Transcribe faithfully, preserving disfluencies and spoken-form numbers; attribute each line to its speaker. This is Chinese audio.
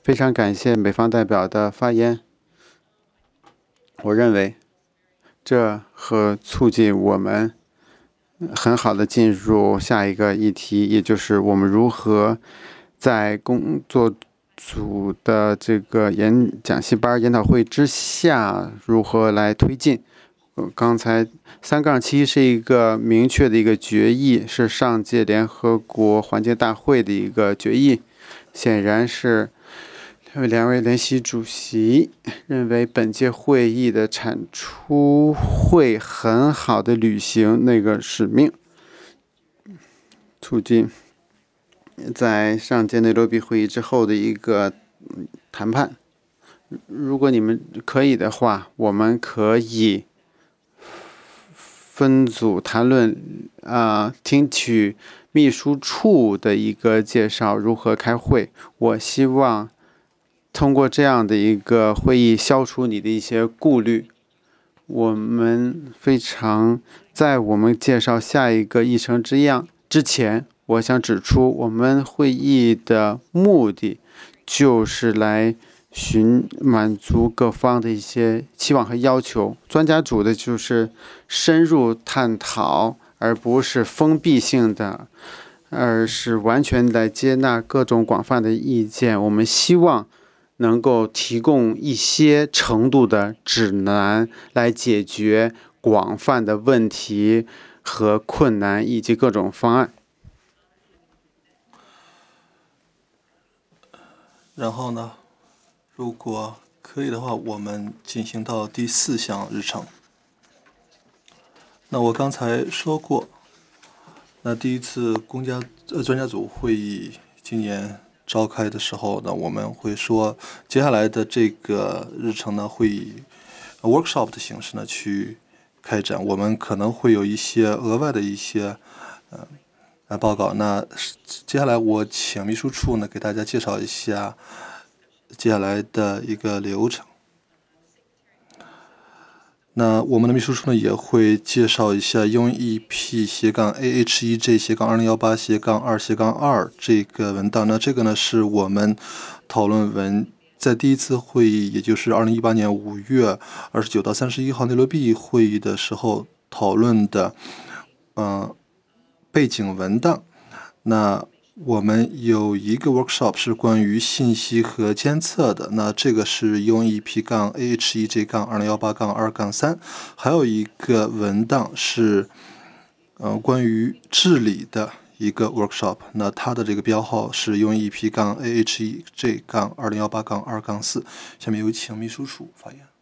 Speaker 1: 非常感谢美方代表的发言。我认为，这和促进我们很好的进入下一个议题，也就是我们如何在工作组的这个演讲习班研讨会之下，如何来推进。刚才三杠七是一个明确的一个决议，是上届联合国环境大会的一个决议，显然是两位联席主席认为本届会议的产出会很好的履行那个使命，促进在上届内罗毕会议之后的一个谈判。如果你们可以的话，我们可以分组谈论，啊、呃，听取秘书处的一个介绍如何开会。我希望通过这样的一个会议消除你的一些顾虑。我们非常在我们介绍下一个议程之样之前，我想指出，我们会议的目的就是来寻满足各方的一些期望和要求。专家组的就是深入探讨，而不是封闭性的，而是完全来接纳各种广泛的意见。我们希望能够提供一些程度的指南，来解决广泛的问题和困难以及各种方案。
Speaker 2: 然后呢，如果可以的话，我们进行到第四项日程。那我刚才说过，那第一次公家呃专家组会议今年召开的时候呢，我们会说接下来的这个日程呢会以 workshop 的形式呢去开展，我们可能会有一些额外的一些呃呃报告。那接下来我请秘书处呢给大家介绍一下接下来的一个流程。那我们的秘书处呢也会介绍一下 U N E P 斜杠 A H E J 斜杠二零幺八斜杠二斜杠二这个文档。那这个呢是我们讨论文在第一次会议，也就是二零一八年五月二十九到三十一号内罗毕会议的时候讨论的，呃，背景文档。那我们有一个 workshop 是关于信息和监测的，那这个是 U N E P 杠 A H E J 杠二零幺八杠二杠三，还有一个文档是呃关于治理的一个 workshop， 那它的这个标号是 U N E P 杠 A H E J 杠二零幺八杠二杠四。下面有请秘书处发言。